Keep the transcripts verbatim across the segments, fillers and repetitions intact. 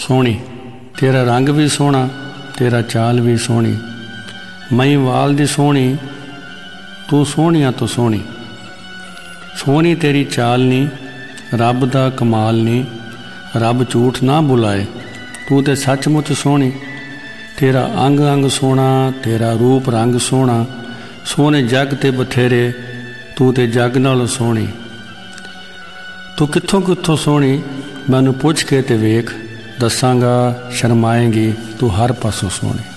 सोहनी, तेरा रंग भी सोहना, तेरा चाल भी सोहनी। मई वाल दी सोहनी, तू सोहनिया तो सोहनी। सोहनी तेरी चाल नी, रब दा कमाल नी। रब झूठ ना बुलाए, तू ते सचमुच सोहनी। तेरा अंग अंग सोहना, तेरा रूप रंग सोहना। सोहने जग ते बथेरे, तू ते जग नालों सोहनी। तू कित्थों कित्थों सोहनी, मैनू पुछ के ते वेख। दसांगा शर्माएगी, तू हर पासों सोहनी।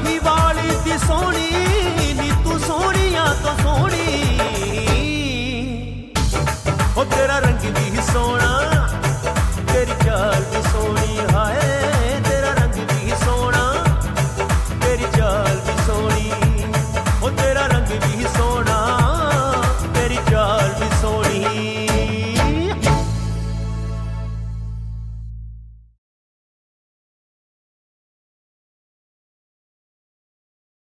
ਸਾਹੀਵਾਲ